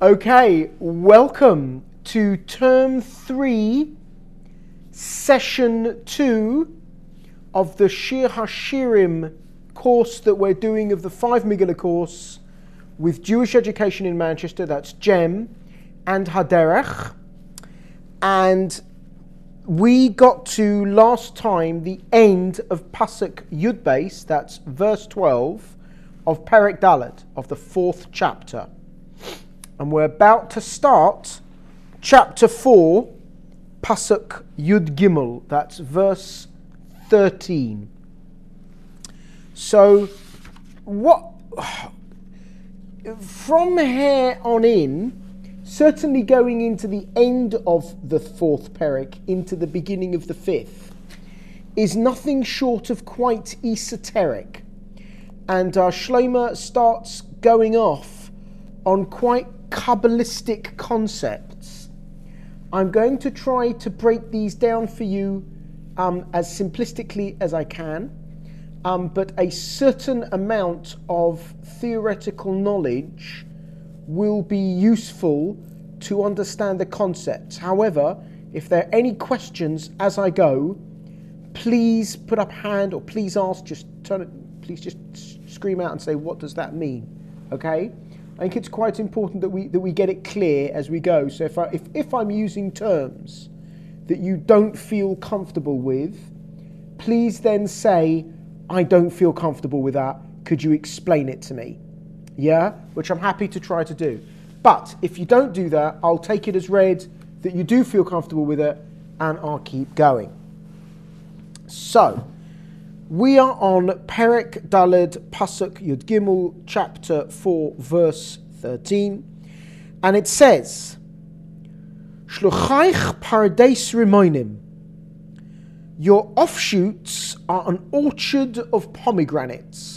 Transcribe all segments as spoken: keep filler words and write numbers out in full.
Okay, welcome to term three, session two of the Shir HaShirim course that we're doing of the five Megillah course with Jewish Education in Manchester. That's GEM and Haderech. And we got to last time the end of Pasuk Yud Beis, that's verse twelve of Perek Dalet of the fourth chapter. And we're about to start chapter four, Pasuk Yud Gimel, that's verse thirteen. So, what from here on in, certainly going into the end of the fourth Perek, into the beginning of the fifth, is nothing short of quite esoteric. And uh, Shlomo starts going off on quite Kabbalistic concepts. I'm going to try to break these down for you um, as simplistically as I can, um, but a certain amount of theoretical knowledge will be useful to understand the concepts. However, if there are any questions as I go, please put up a hand or please ask, just turn it, please just scream out and say, what does that mean? Okay? I think it's quite important that we that we get it clear as we go. So if I, if, if I'm using terms that you don't feel comfortable with, please then say, I don't feel comfortable with that. Could you explain it to me? Yeah? Which I'm happy to try to do. But if you don't do that, I'll take it as read that you do feel comfortable with it, and I'll keep going. So, we are on Perek Dalet Pasuk Yud Gimel, chapter four, verse thirteen, and it says, Shluchaich Pardes Rimonim, your offshoots are an orchard of pomegranates,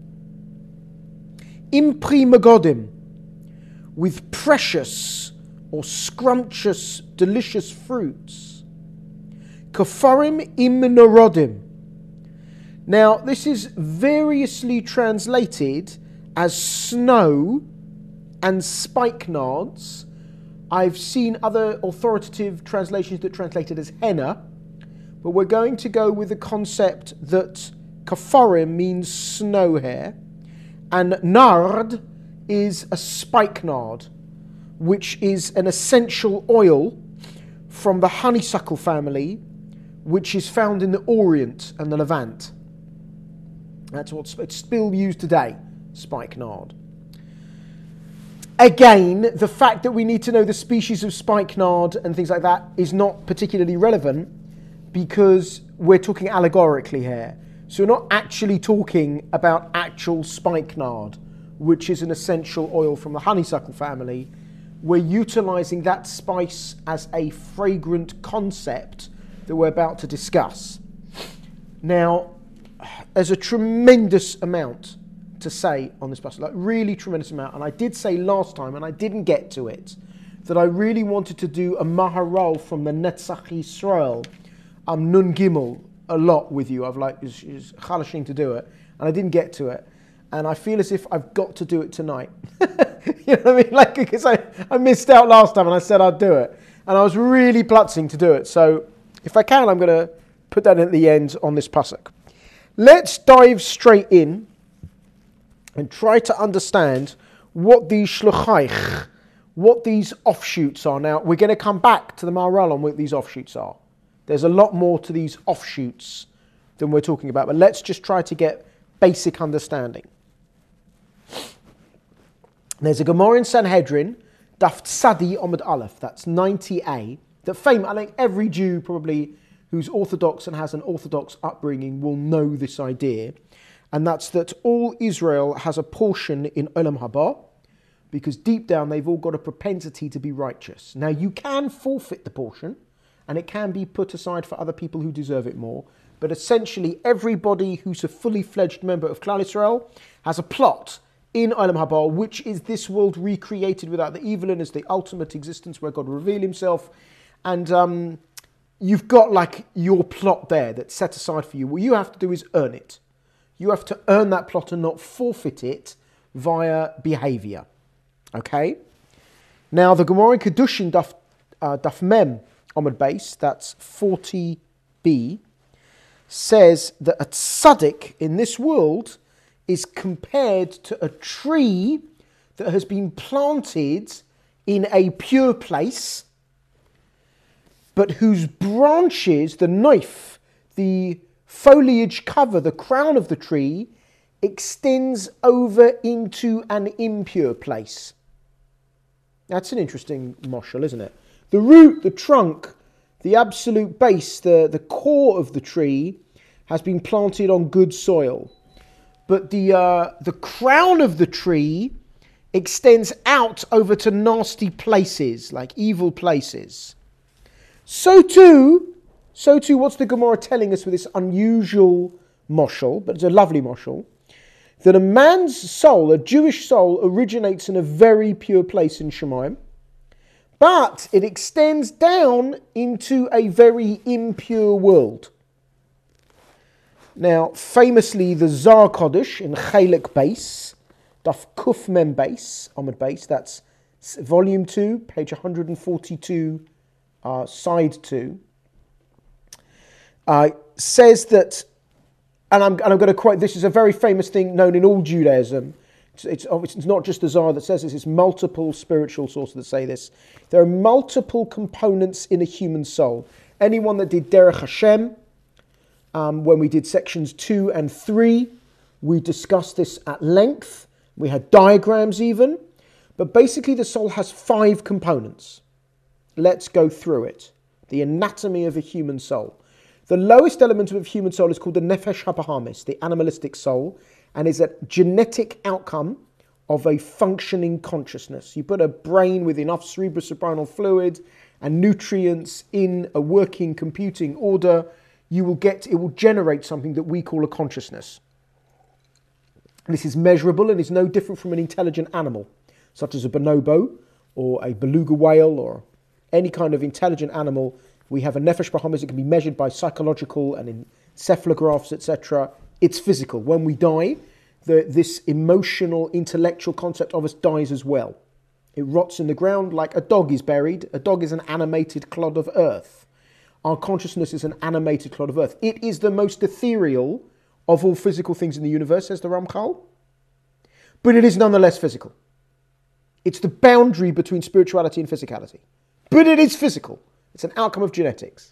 Impri Magodim, with precious or scrumptious, delicious fruits, Kafarim im Narodim. Now, this is variously translated as snow and spikenards. I've seen other authoritative translations that translate it as henna, but we're going to go with the concept that kafarim means snow hair, and nard is a spikenard, which is an essential oil from the honeysuckle family, which is found in the Orient and the Levant. That's what's it's still used today, spikenard. Again, the fact that we need to know the species of spikenard and things like that is not particularly relevant because we're talking allegorically here. So we're not actually talking about actual spikenard, which is an essential oil from the honeysuckle family. We're utilizing that spice as a fragrant concept that we're about to discuss. Now, there's a tremendous amount to say on this passage, like really tremendous amount. And I did say last time, and I didn't get to it, that I really wanted to do a Maharal from the Netzach Yisrael, um, Nun Gimel, a lot with you. I've like, is, is chalashing to do it, and I didn't get to it. And I feel as if I've got to do it tonight. You know what I mean? Like, because I, I missed out last time and I said I'd do it. And I was really plutzing to do it. So if I can, I'm going to put that at the end on this pasuk. Let's dive straight in and try to understand what these shluchaich, what these offshoots are. Now, we're going to come back to the Maharal on what these offshoots are. There's a lot more to these offshoots than we're talking about, but let's just try to get basic understanding. There's a Gemara in Sanhedrin, Daf Tzadi Omid Aleph, that's ninety A, that fame, I think every Jew probably who's Orthodox and has an Orthodox upbringing will know this idea, and that's that all Israel has a portion in Olam Haba, because deep down they've all got a propensity to be righteous. Now you can forfeit the portion, and it can be put aside for other people who deserve it more, but essentially everybody who's a fully fledged member of Klal Yisrael has a plot in Olam Haba, which is this world recreated without the evil and as the ultimate existence where God will reveal himself. And um, you've got like your plot there that's set aside for you. What you have to do is earn it. You have to earn that plot and not forfeit it via behavior. Okay? Now, the Gemara in Kedushin Daf, uh, Daf Mem Amud Beis, that's forty b, says that a tzaddik in this world is compared to a tree that has been planted in a pure place, but whose branches, the knife, the foliage cover, the crown of the tree, extends over into an impure place. That's an interesting moshel, isn't it? The root, the trunk, the absolute base, the, the core of the tree has been planted on good soil. But the uh, the crown of the tree extends out over to nasty places, like evil places. So too, so too, what's the Gemara telling us with this unusual moshel, but it's a lovely moshel, that a man's soul, a Jewish soul, originates in a very pure place in Shemayim, but it extends down into a very impure world. Now, famously, the Zar Kodesh in Chelek Beis, Daf Kuf Mem Beis, Amud Beis, that's volume two, page one hundred forty-two, uh, side two, uh, says that, and I'm, and I'm going to quote, this is a very famous thing known in all Judaism. It's, it's, it's not just the Zar that says this, it's multiple spiritual sources that say this. There are multiple components in a human soul. Anyone that did Derech Hashem, Um, when we did sections two and three, we discussed this at length. We had diagrams even. But basically the soul has five components. Let's go through it. The anatomy of a human soul. The lowest element of a human soul is called the Nefesh HaBahamis, the animalistic soul, and is a genetic outcome of a functioning consciousness. You put a brain with enough cerebrospinal fluid and nutrients in a working computing order, you will get, it will generate something that we call a consciousness. This is measurable and is no different from an intelligent animal, such as a bonobo or a beluga whale or any kind of intelligent animal. We have a nefesh bahamis. It can be measured by psychological and encephalographs, et cetera. It's physical. When we die, the, this emotional, intellectual concept of us dies as well. It rots in the ground like a dog is buried. A dog is an animated clod of earth. Our consciousness is an animated clod of earth. It is the most ethereal of all physical things in the universe, says the Ramchal. But it is nonetheless physical. It's the boundary between spirituality and physicality. But it is physical. It's an outcome of genetics.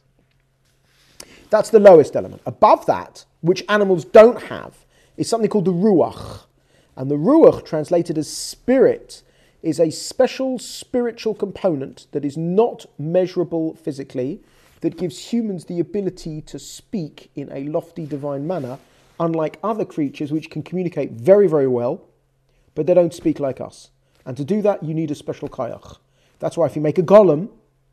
That's the lowest element. Above that, which animals don't have, is something called the Ruach. And the Ruach, translated as spirit, is a special spiritual component that is not measurable physically, that gives humans the ability to speak in a lofty divine manner, unlike other creatures which can communicate very, very well, but they don't speak like us. And to do that, you need a special kayach. That's why if you make a golem,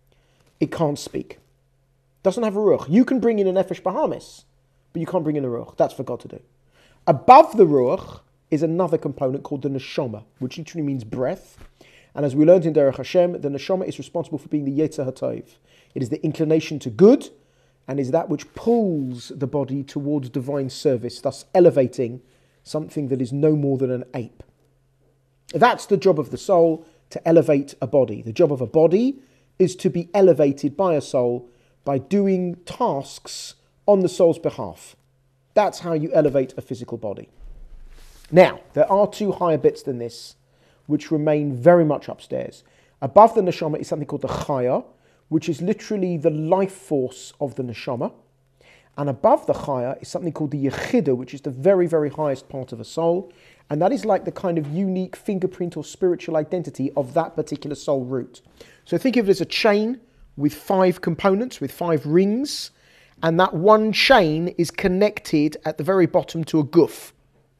it can't speak. It doesn't have a ruach. You can bring in a nefesh bahamis, but you can't bring in a ruach. That's for God to do. Above the ruach is another component called the neshama, which literally means breath. And as we learned in Derech Hashem, the neshama is responsible for being the Yetzer HaTov. It is the inclination to good, and is that which pulls the body towards divine service, thus elevating something that is no more than an ape. That's the job of the soul, to elevate a body. The job of a body is to be elevated by a soul by doing tasks on the soul's behalf. That's how you elevate a physical body. Now, there are two higher bits than this, which remain very much upstairs. Above the neshama is something called the chaya, which is literally the life force of the neshama. And above the chaya is something called the yechida, which is the very, very highest part of a soul. And that is like the kind of unique fingerprint or spiritual identity of that particular soul root. So think of it as a chain with five components, with five rings. And that one chain is connected at the very bottom to a guf.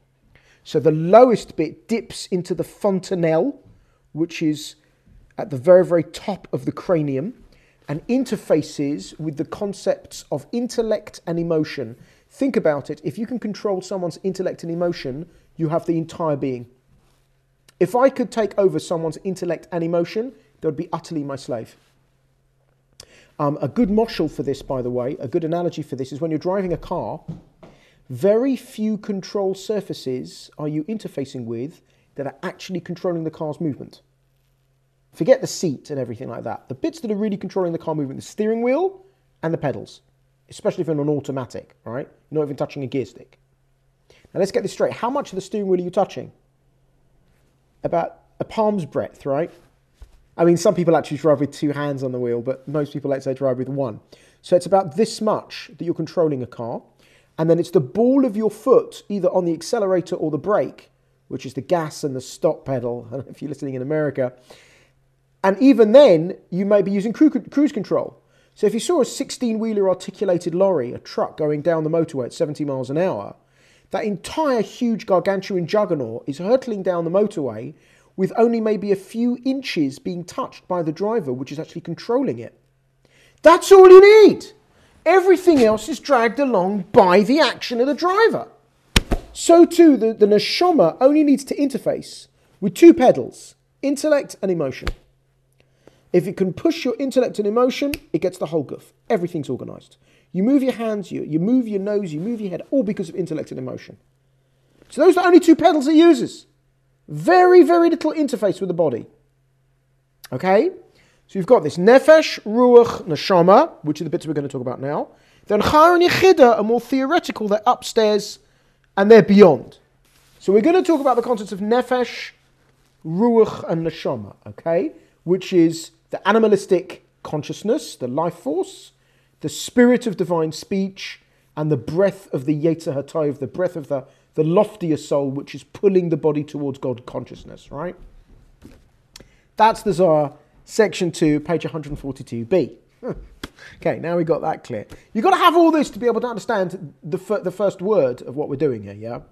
So the lowest bit dips into the fontanelle, which is at the very, very top of the cranium, and interfaces with the concepts of intellect and emotion. Think about it. If you can control someone's intellect and emotion, you have the entire being. If I could take over someone's intellect and emotion, they would be utterly my slave. Um, a good moshel for this, by the way, a good analogy for this is when you're driving a car, very few control surfaces are you interfacing with that are actually controlling the car's movement. Forget the seat and everything like that. The bits that are really controlling the car movement, the steering wheel and the pedals, especially if you're on an automatic, all right? You're not even touching a gear stick. Now let's get this straight. How much of the steering wheel are you touching? About a palm's breadth, right? I mean, some people actually drive with two hands on the wheel, but most people, let's say, drive with one. So it's about this much that you're controlling a car. And then it's the ball of your foot, either on the accelerator or the brake, which is the gas and the stop pedal, if you're listening in America. And even then, you may be using cruise control. So if you saw a sixteen-wheeler articulated lorry, a truck going down the motorway at seventy miles an hour, that entire huge gargantuan juggernaut is hurtling down the motorway with only maybe a few inches being touched by the driver, which is actually controlling it. That's all you need. Everything else is dragged along by the action of the driver. So too, the, the neshama only needs to interface with two pedals, intellect and emotion. If it can push your intellect and emotion, it gets the whole goof. Everything's organised. You move your hands, you, you move your nose, you move your head, all because of intellect and emotion. So those are the only two pedals it uses. Very, very little interface with the body. Okay? So you've got this nefesh, ruach, neshama, which are the bits we're going to talk about now. Then chayar and yechida are more theoretical. They're upstairs and they're beyond. So we're going to talk about the concepts of nefesh, ruach, and neshama, okay? Which is the animalistic consciousness, the life force, the spirit of divine speech, and the breath of the Yetzer HaTov, the breath of the, the loftier soul, which is pulling the body towards God consciousness, right? That's the Zohar, section two, page one forty-two b. Okay, now we got that clear. You've got to have all this to be able to understand the, f- the first word of what we're doing here, yeah?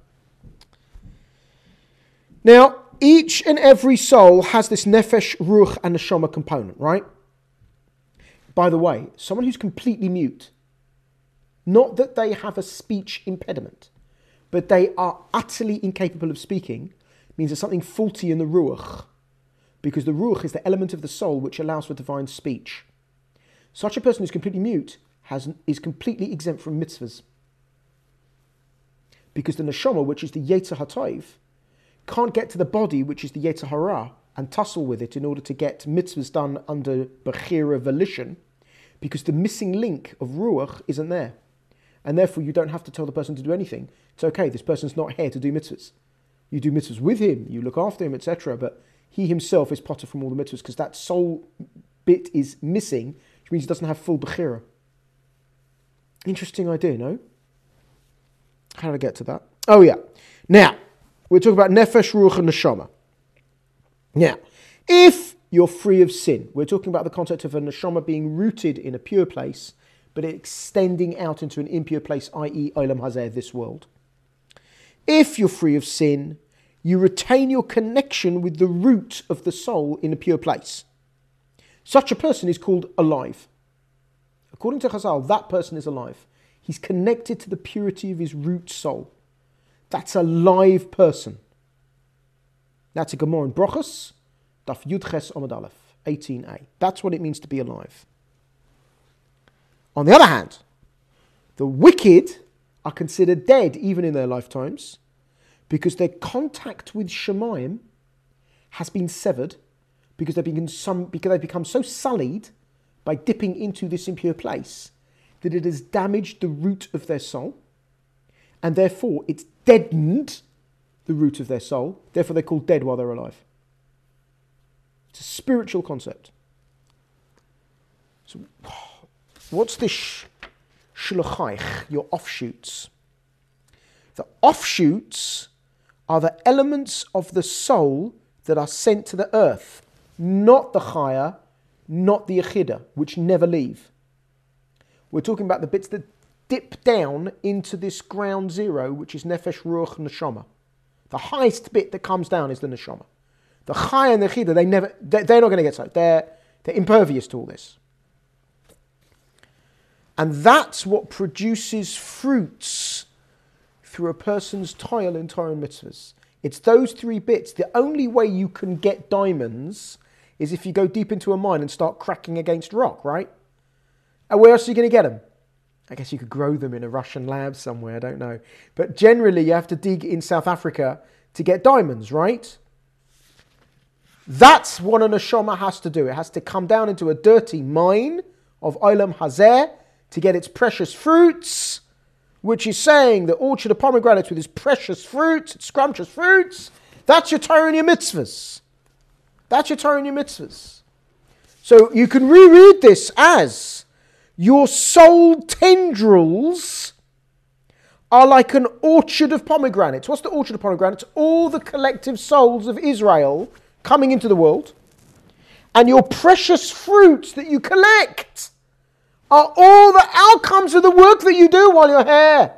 Now, each and every soul has this nefesh, ruach, and neshama component, right? By the way, someone who's completely mute, not that they have a speech impediment, but they are utterly incapable of speaking, means there's something faulty in the ruach, because the ruach is the element of the soul which allows for divine speech. Such a person who's completely mute has, is completely exempt from mitzvahs. Because the neshama, which is the Yetzer HaTov, can't get to the body, which is the Yetzer Hara, and tussle with it in order to get mitzvahs done under Bechira volition, because the missing link of Ruach isn't there. And therefore you don't have to tell the person to do anything. It's okay, this person's not here to do mitzvahs. You do mitzvahs with him, you look after him, et cetera, but he himself is potter from all the mitzvahs, because that soul bit is missing, which means he doesn't have full Bechira. Interesting idea, no? How did I get to that? Oh yeah. Now, we're talking about nefesh, ruach, and neshama. Now, if you're free of sin, we're talking about the concept of a neshama being rooted in a pure place, but extending out into an impure place, that is, olam hazeh, this world. If you're free of sin, you retain your connection with the root of the soul in a pure place. Such a person is called alive. According to Chazal, that person is alive. He's connected to the purity of his root soul. That's a live person. That's a Gemara in Brochus, Daf Yud Ches Amud Aleph, eighteen a. That's what it means to be alive. On the other hand, the wicked are considered dead even in their lifetimes because their contact with Shemayim has been severed because they've become, some, because they've become so sullied by dipping into this impure place that it has damaged the root of their soul, and therefore it's deadened the root of their soul. Therefore they're called dead while they're alive. It's a spiritual concept. So, what's this shluchaich, your offshoots? The offshoots are the elements of the soul that are sent to the earth, not the chaya, not the yechida, which never leave. We're talking about the bits that dip down into this ground zero, which is nefesh, ruach, neshama. The highest bit that comes down is the neshama. The chaya and the yechida, they never, they're not going to get so. They're, they're impervious to all this. And that's what produces fruits through a person's toil in Torah and mitzvahs. It's those three bits. The only way you can get diamonds is if you go deep into a mine and start cracking against rock, right? And where else are you going to get them? I guess you could grow them in a Russian lab somewhere, I don't know. But generally you have to dig in South Africa to get diamonds, right? That's what a neshama has to do. It has to come down into a dirty mine of Olam Hazeh to get its precious fruits, which is saying the orchard of pomegranates with its precious fruits, its scrumptious fruits. That's your Torah and your mitzvahs. That's your Torah and your mitzvahs. So you can reread this as your soul tendrils are like an orchard of pomegranates. What's the orchard of pomegranates? All the collective souls of Israel coming into the world. And your precious fruits that you collect are all the outcomes of the work that you do while you're here.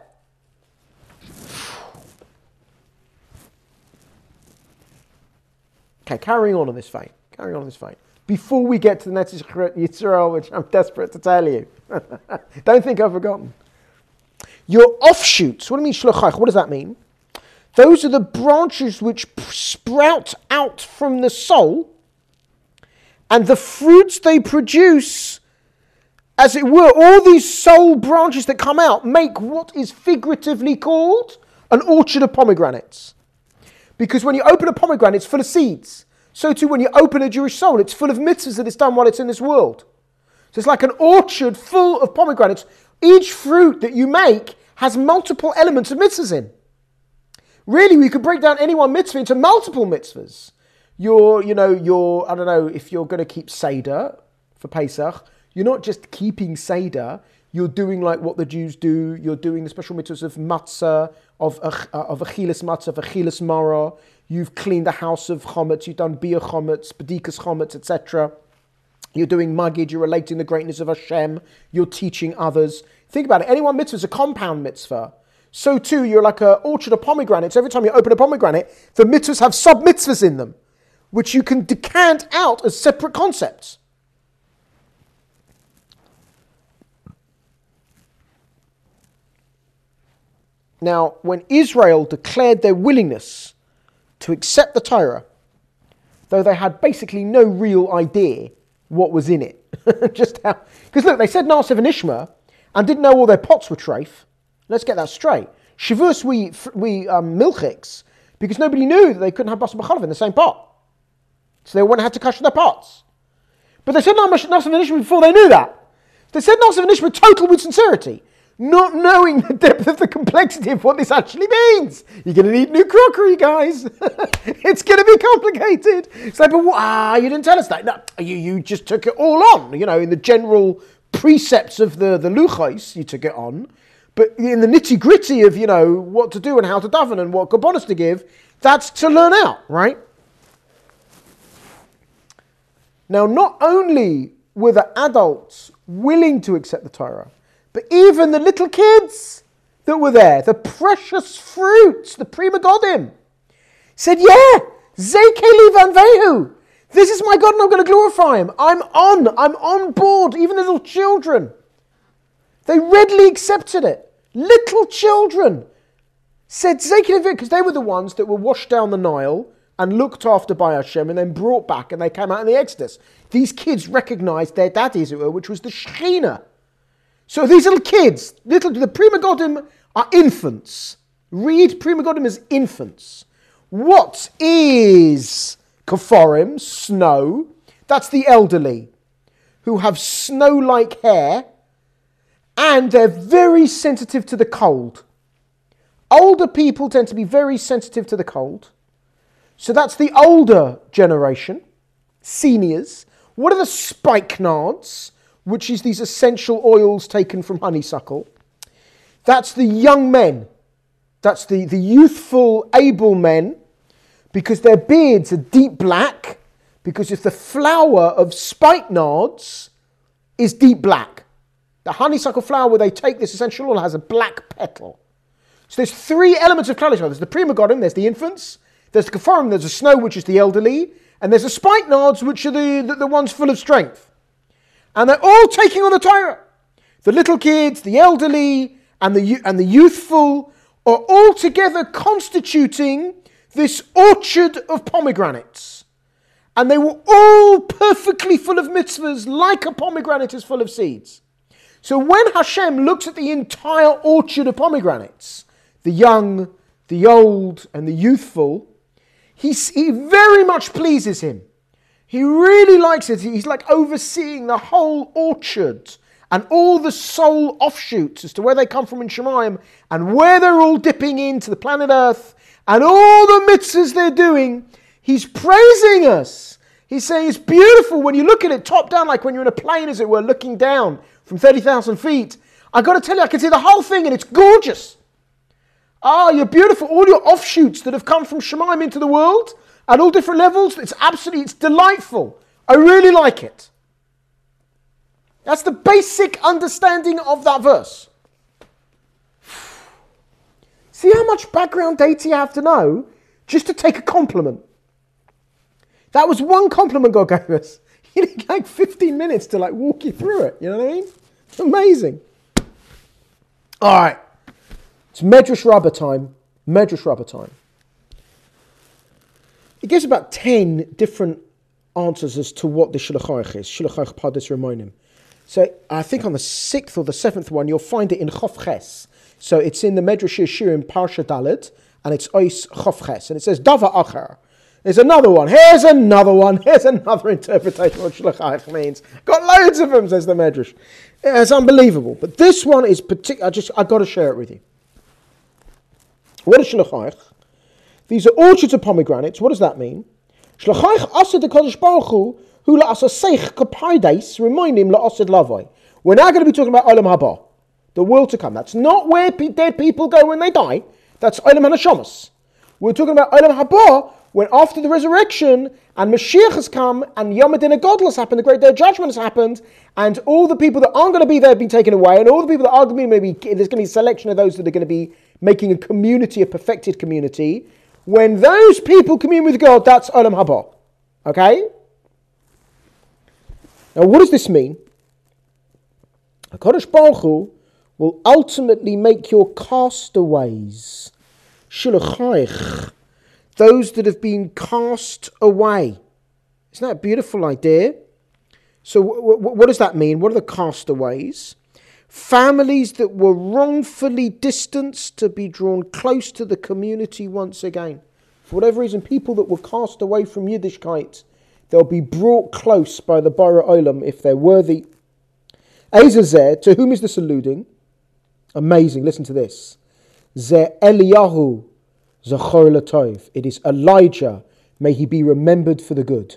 Okay, carrying on in this vein. Carrying on in this vein. Before we get to the Netzach Yisrael, which I'm desperate to tell you. Don't think I've forgotten. Your offshoots, what do you mean shlochach? What does that mean? Those are the branches which sprout out from the soul, and the fruits they produce, as it were, all these soul branches that come out make what is figuratively called an orchard of pomegranates. Because when you open a pomegranate, it's full of seeds. So too when you open a Jewish soul, it's full of mitzvahs that it's done while it's in this world. So it's like an orchard full of pomegranates. Each fruit that you make has multiple elements of mitzvahs in. Really, we could break down any one mitzvah into multiple mitzvahs. You're, you know, you're, I don't know, if you're going to keep Seder for Pesach, you're not just keeping Seder, you're doing like what the Jews do, you're doing the special mitzvahs of matzah, of, uh, of achilas matzah, of achilas marah, you've cleaned the house of chometz, you've done biyah chometz, bedikas chometz, et cetera. You're doing magid, you're relating the greatness of Hashem, you're teaching others. Think about it, any one mitzvah is a compound mitzvah. So too, you're like an orchard of pomegranates. Every time you open a pomegranate, the mitzvahs have sub-mitzvahs in them, which you can decant out as separate concepts. Now, when Israel declared their willingness to accept the Torah, though they had basically no real idea what was in it, just how, because look, they said Naaseh v'nishma and didn't know all their pots were treif. Let's get that straight. Shavuos we we um, milchiks because nobody knew that they couldn't have basar b'chalav in the same pot, so they wouldn't have to kasher their pots. But they said Naaseh v'nishma before they knew that. They said Naaseh v'nishma total with sincerity, not knowing the depth of the complexity of what this actually means. You're going to need new crockery, guys. It's going to be complicated. It's like, but ah, you didn't tell us that. No, you you just took it all on. You know, in the general precepts of the the luchos, you took it on. But in the nitty-gritty of, you know, what to do and how to daven and what kabbonos to give, that's to learn out, right? Now, not only were the adults willing to accept the Torah, but even the little kids that were there, the precious fruits, the Pri Megadim, said, yeah, Zeh Keli Vanvehu. This is my God and I'm going to glorify him. I'm on, I'm on board, even little children. They readily accepted it. Little children said, because they were the ones that were washed down the Nile and looked after by Hashem and then brought back and they came out in the Exodus. These kids recognized their daddy, as it were, which was the Shekhinah. So these little kids, little the Pri Megadim are infants. Read Pri Megadim as infants. What is Keforim, snow? That's the elderly who have snow-like hair. And they're very sensitive to the cold. Older people tend to be very sensitive to the cold. So that's the older generation, seniors. What are the spikenards, which is these essential oils taken from honeysuckle? That's the young men. That's the, the youthful, able men, because their beards are deep black, because if the flower of spikenards is deep black. The honeysuckle flower, where they take this essential oil, has a black petal. So there's three elements of Klal Yisrael. There's the Pri Megadim, there's the infants, there's the Keforim, there's the snow, which is the elderly, and there's the spikenards, which are the, the, the ones full of strength. And they're all taking on the Torah. The little kids, the elderly, and the, and the youthful are all together constituting this orchard of pomegranates. And they were all perfectly full of mitzvahs, like a pomegranate is full of seeds. So when Hashem looks at the entire orchard of pomegranates, the young, the old, and the youthful, he, he very much pleases him. He really likes it. He's like overseeing the whole orchard and all the soul offshoots as to where they come from in Shemayim and where they're all dipping into the planet Earth and all the mitzvahs they're doing. He's praising us. He's saying it's beautiful when you look at it top down, like when you're in a plane, as it were, looking down from thirty thousand feet. I've got to tell you, I can see the whole thing and it's gorgeous. Ah, you're beautiful. All your offshoots that have come from Shemayim into the world at all different levels, it's absolutely, it's delightful. I really like it. That's the basic understanding of that verse. See how much background data you have to know just to take a compliment. That was one compliment God gave us. He didn't like fifteen minutes to like walk you through it. You know what I mean? It's amazing. All right. It's Medrash Rabbah time. Medrash Rabbah time. It gives about ten different answers as to what the Shulchan Aruch is. Shulchan Aruch Pardes Rimonim. So I think on the sixth or the seventh one, you'll find it in Chof Ches. So it's in the Medrash Yeshirim Parsha Dalet, and it's Ois Chof Ches. And it says, Dava Acher. There's another one. Here's another one. Here's another interpretation of what Shulchan Aruch means. Got loads of them, says the Medrash. It's unbelievable. But this one is particular. I just, I've got to share it with you. What is Shulchan Aruch? These are orchards of pomegranates. What does that mean? Shulchan Aruch asad HaKadosh Baruch Hu hu la'asaseich kapaides remoinim la'asad lavoi. We're now going to be talking about Olam Haba, the world to come. That's not where pe- dead people go when they die. That's Olam HaNeshamas. We're talking about Olam Haba when after the resurrection and Mashiach has come and Yom HaDin HaGadol has happened, the great day of judgment has happened, and all the people that aren't going to be there have been taken away, and all the people that are going to be, maybe there's going to be a selection of those that are going to be making a community, a perfected community. When those people commune with God, that's Olam Haba. Okay? Now what does this mean? HaKadosh Baruch Hu will ultimately make your castaways, Shulchan Aruch, those that have been cast away. Isn't that a beautiful idea? So w- w- what does that mean? What are the castaways? Families that were wrongfully distanced to be drawn close to the community once again. For whatever reason, people that were cast away from Yiddishkeit, they'll be brought close by the Bara Olam if they're worthy. Ezazeh, to whom is this alluding? Amazing, listen to this. Ze Eliyahu Zachor Latov. It is Elijah, may he be remembered for the good.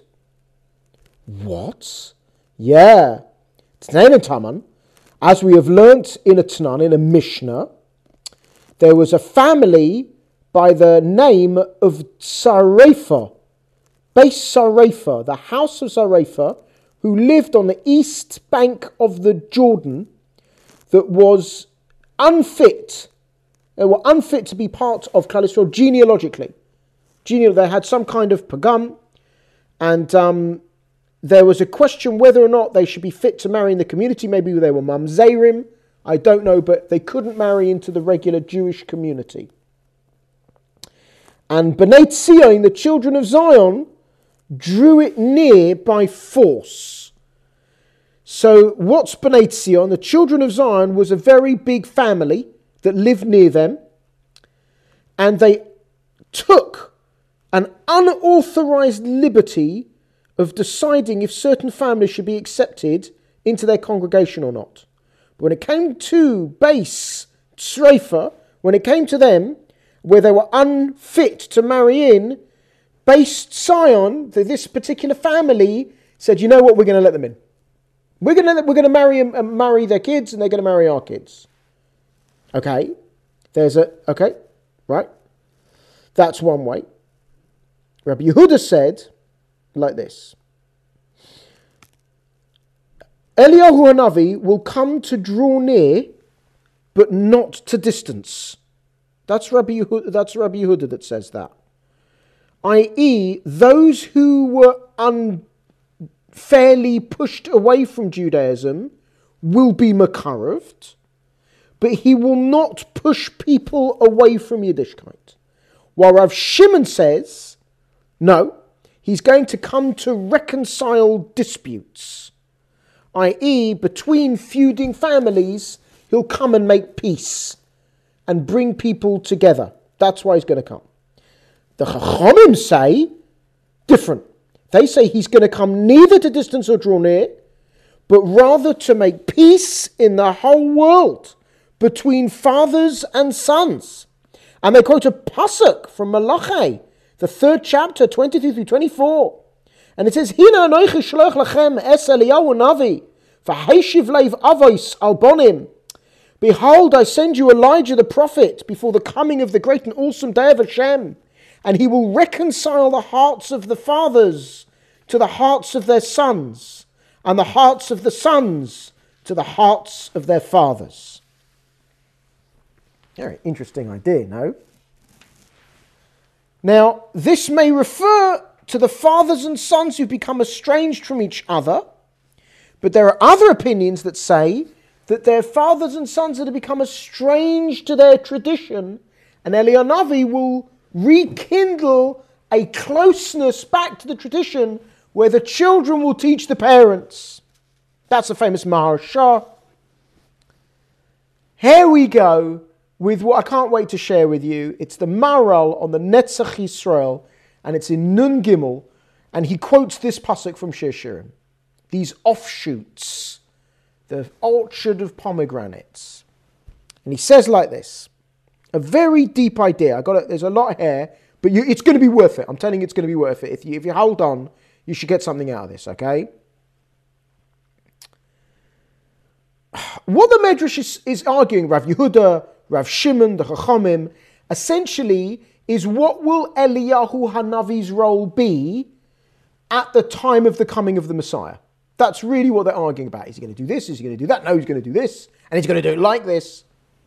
What? Yeah. T'nain and Taman. As we have learnt in a Tanan, in a Mishnah, there was a family by the name of Zarepha, Beis Zarepha, the house of Zarepha, who lived on the east bank of the Jordan, that was unfit. They were unfit to be part of Klal Yisrael genealogically. Geneal, they had some kind of pagam, and um, there was a question whether or not they should be fit to marry in the community. Maybe they were mamzerim, I don't know, but they couldn't marry into the regular Jewish community. And Bnei Tzion, the children of Zion, drew it near by force. So what's Bnei Tzion? The children of Zion was a very big family that lived near them, and they took an unauthorized liberty of deciding if certain families should be accepted into their congregation or not. But when it came to Beis Tzreifa, when it came to them, where they were unfit to marry in, Beis Tzion, this particular family, said, you know what, we're going to let them in. We're going to we're going to marry them, uh, marry their kids, and they're going to marry our kids. Okay, there's a, okay, right. That's one way. Rabbi Yehuda said, like this. Eliyahu Hanavi will come to draw near, but not to distance. That's Rabbi Yehuda, that's Rabbi Yehuda that says that. that is, those who were unfairly pushed away from Judaism will be makaraved, but he will not push people away from Yiddishkeit. While Rav Shimon says, no, he's going to come to reconcile disputes, that is, between feuding families, he'll come and make peace and bring people together. That's why he's going to come. The Chachamim say different. They say he's going to come neither to distance or draw near, but rather to make peace in the whole world between fathers and sons. And they quote a pasuk from Malachi, the third chapter, twenty-two through twenty-four. And it says, Hina anoichi shloch lachem es Eliyahu navi, v'heishiv leiv avos al bonim. Behold, I send you Elijah the prophet before the coming of the great and awesome day of Hashem, and he will reconcile the hearts of the fathers to the hearts of their sons, and the hearts of the sons to the hearts of their fathers. Very interesting idea, no? Now, this may refer to the fathers and sons who become estranged from each other, but there are other opinions that say that their fathers and sons that have become estranged to their tradition, and Eliyahu Navi will rekindle a closeness back to the tradition where the children will teach the parents. That's a famous Maharsha. Here we go with what I can't wait to share with you. It's the Maharal on the Netzach Yisrael, and it's in Nun Gimel, and he quotes this pasuk from Shir Shirim. These offshoots, the orchard of pomegranates. And he says like this, a very deep idea. I got it. There's a lot here, but you, it's going to be worth it. I'm telling you, it's going to be worth it. If you if you hold on, you should get something out of this. Okay. What the Medrash is, is arguing, Rav Yehuda, Rav Shimon, the Chachamim, essentially is what will Eliyahu Hanavi's role be at the time of the coming of the Messiah? That's really what they're arguing about. Is he going to do this? Is he going to do that? No, he's going to do this. And he's going to do it like this.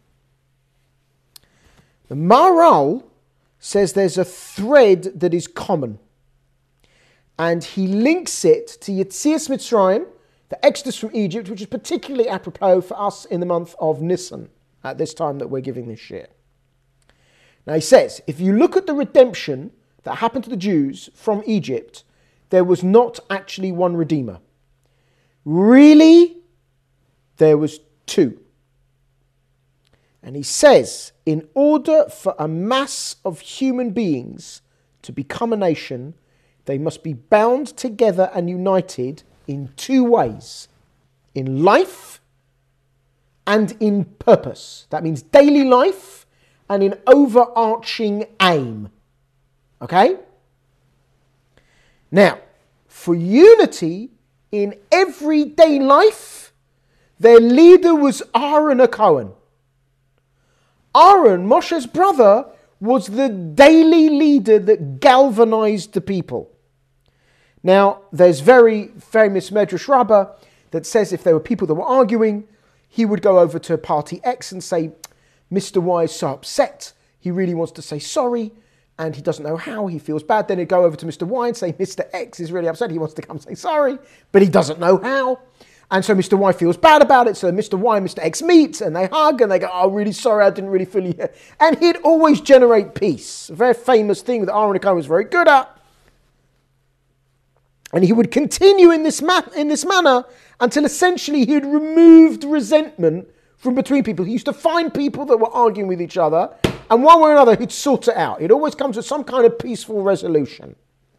The Maharal says there's a thread that is common. And he links it to Yetzias Mitzrayim, the Exodus from Egypt, which is particularly apropos for us in the month of Nisan, at this time that we're giving this year. Now he says, if you look at the redemption that happened to the Jews from Egypt, there was not actually one Redeemer. Really, there was two. And he says, in order for a mass of human beings to become a nation, they must be bound together and united in two ways. In life and in purpose. That means daily life and in overarching aim. Okay? Now, for unity in everyday life, their leader was Aaron a Cohen. Aaron, Moshe's brother, was the daily leader that galvanized the people. Now, there's very famous Medrash Rabbah that says if there were people that were arguing, he would go over to party X and say, Mister Y is so upset, he really wants to say sorry, and he doesn't know how, he feels bad. Then he'd go over to Mister Y and say, Mister X is really upset, he wants to come say sorry, but he doesn't know how. And so Mister Y feels bad about it, so Mister Y and Mister X meet, and they hug, and they go, oh, really sorry, I didn't really feel you. And he'd always generate peace. A very famous thing that Aaron Cohen was very good at. And he would continue in this, ma- in this manner until essentially he had removed resentment from between people. He used to find people that were arguing with each other, and one way or another he'd sort it out. It always comes with some kind of peaceful resolution.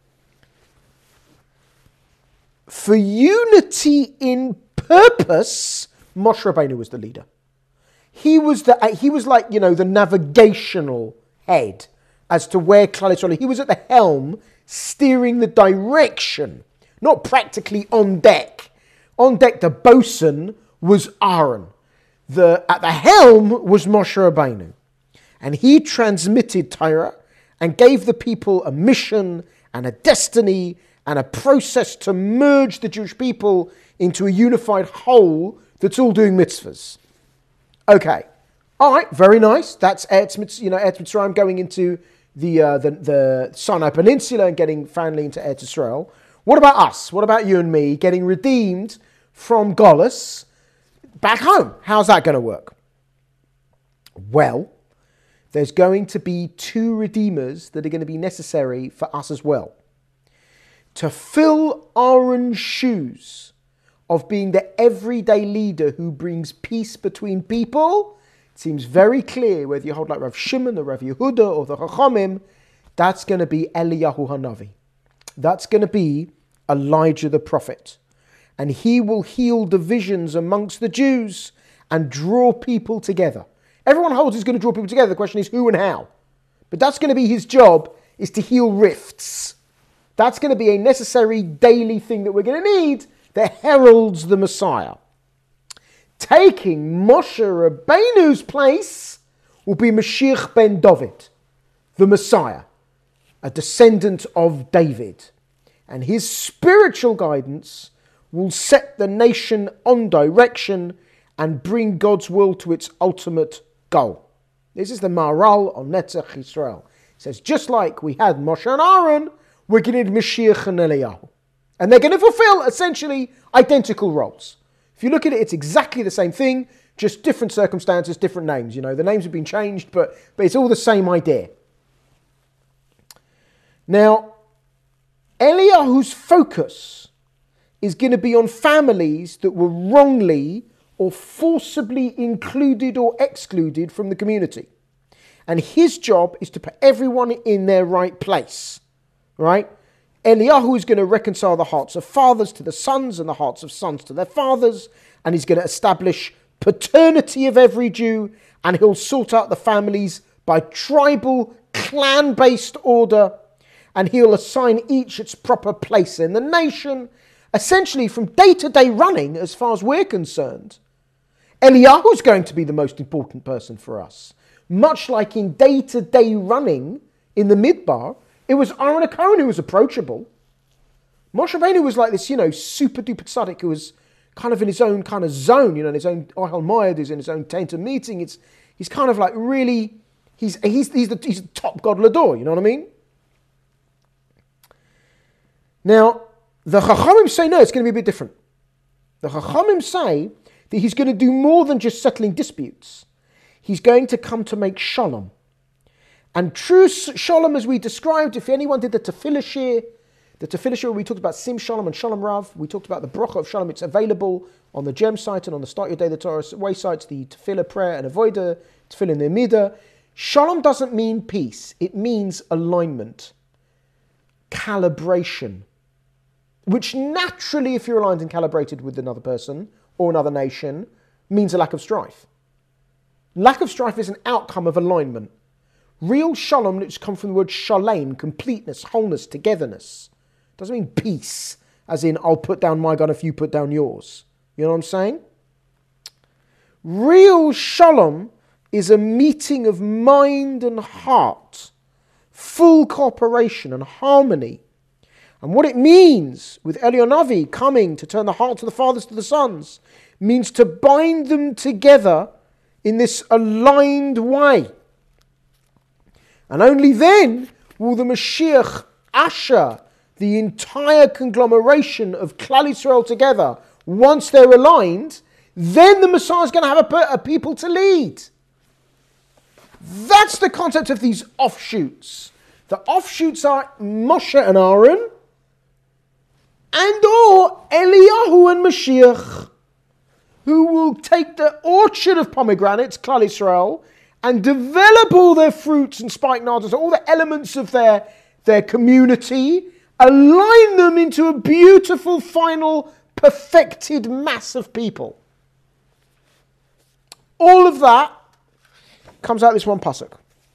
For unity in purpose, Moshe Rabbeinu was the leader. He was the he was like, you know, the navigational head as to where Klal Yisrael. He was at the helm, steering the direction, not practically on deck. On deck, the bosun was Aaron. The at the helm was Moshe Rabbeinu, and he transmitted Torah and gave the people a mission and a destiny and a process to merge the Jewish people into a unified whole that's all doing mitzvahs. Okay, all right, very nice. That's Eretz Mitzrayim, you know, Eretz Mitzrayim going into the, uh, the the Sinai Peninsula and getting finally into Eretz Yisrael. What about us? What about you and me getting redeemed from Golus back home? How's that going to work? Well, there's going to be two redeemers that are going to be necessary for us as well. To fill Aaron's shoes of being the everyday leader who brings peace between people, it seems very clear whether you hold like Rav Shimon or Rav Yehuda or the Chachamim, that's going to be Eliyahu Hanavi. That's going to be Elijah the prophet. And he will heal divisions amongst the Jews and draw people together. Everyone holds he's going to draw people together. The question is who and how. But that's going to be his job, is to heal rifts. That's going to be a necessary daily thing that we're going to need that heralds the Messiah. Taking Moshe Rabbeinu's place will be Mashiach ben David, the Messiah, a descendant of David. And his spiritual guidance will set the nation on direction and bring God's will to its ultimate goal. This is the Maharal on Netzach Yisrael. It says, just like we had Moshe and Aaron, we're going to need Mashiach and Eliyahu. And they're going to fulfill essentially identical roles. If you look at it, it's exactly the same thing, just different circumstances, different names. You know, the names have been changed, but, but it's all the same idea. Now, Eliyahu's focus is going to be on families that were wrongly or forcibly included or excluded from the community. And his job is to put everyone in their right place, right? Eliyahu is going to reconcile the hearts of fathers to the sons and the hearts of sons to their fathers, and he's going to establish paternity of every Jew, and he'll sort out the families by tribal, clan-based order, and he'll assign each its proper place in the nation. Essentially, from day-to-day running, as far as we're concerned, Eliyahu's going to be the most important person for us. Much like in day-to-day running in the Midbar, it was Aaron HaKohen who was approachable. Moshe Rabbeinu was like this, you know, super-duper tzaddik who was kind of in his own kind of zone, you know, in his own Ohel Moed, is in his own tent of meeting. It's, he's kind of like really, he's, he's, he's, the, he's the top God Lador, you know what I mean? Now, the Chachamim say, no, it's going to be a bit different. The Chachamim say that he's going to do more than just settling disputes. He's going to come to make shalom. And true shalom, as we described, if anyone did the Tefillah Shir, the Tefillah Shir, we talked about Sim Shalom and Shalom Rav. We talked about the Bracha of Shalom. It's available on the Gem site and on the Start Your Day the Torah way sites, the Tefillah prayer and Avodah, Tefillah in the Midah. Shalom doesn't mean peace. It means alignment, calibration, which naturally, if you're aligned and calibrated with another person or another nation, means a lack of strife. Lack of strife is an outcome of alignment. Real shalom, which comes from the word shalem, completeness, wholeness, togetherness. Doesn't mean peace, as in I'll put down my gun if you put down yours. You know what I'm saying? Real shalom is a meeting of mind and heart, full cooperation and harmony. And what it means with Eliyahu coming to turn the hearts of the fathers to the sons means to bind them together in this aligned way. And only then will the Mashiach usher the entire conglomeration of Klal Yisrael together. Once they're aligned, then the Messiah is going to have a, a people to lead. That's the concept of these offshoots. The offshoots are Moshe and Aaron, and or Eliyahu and Mashiach, who will take the orchard of pomegranates, Klal Yisrael, and develop all their fruits and spikenards, all the elements of their, their community, align them into a beautiful, final, perfected mass of people. All of that comes out of this one pasuk.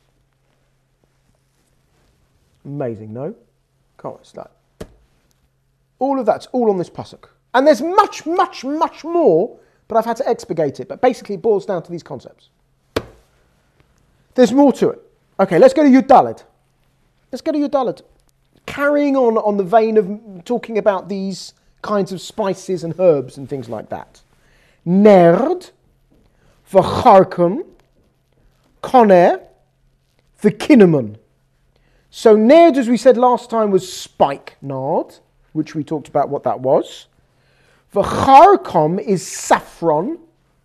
Amazing, no? Come on, it's like all of that's all on this pasuk. And there's much, much, much more, but I've had to expurgate it. But basically it boils down to these concepts. There's more to it. Okay, let's go to Yud Daled. Let's go to Yud Daled. Carrying on on the vein of talking about these kinds of spices and herbs and things like that. Nerd, v'charkum, koner, v'kinnamun. So nerd, as we said last time, was spikenard, which we talked about what that was. V'charkum is saffron.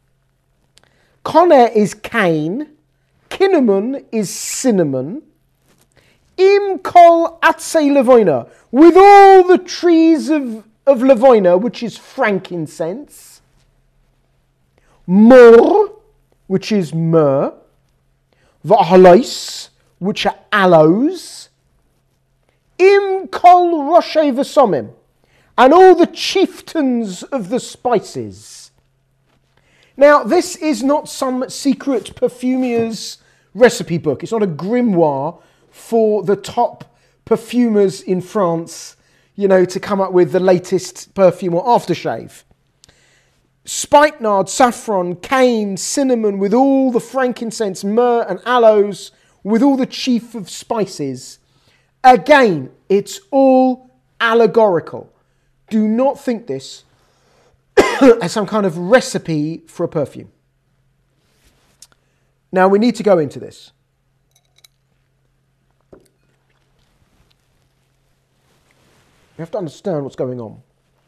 Koner is cane. Kinnamun is cinnamon. Im kol atzei levoina, with all the trees of, of levoina, which is frankincense. Mur, which is myrrh. V'ahalais, which are aloes. Im kol roshei v'somim, and all the chieftains of the spices. Now, this is not some secret perfumer's recipe book. It's not a grimoire for the top perfumers in France, you know, to come up with the latest perfume or aftershave. Spikenard, saffron, cane, cinnamon, with all the frankincense, myrrh and aloes, with all the chief of spices. Again, it's all allegorical. Do not think this as some kind of recipe for a perfume. Now, we need to go into this. You have to understand what's going on.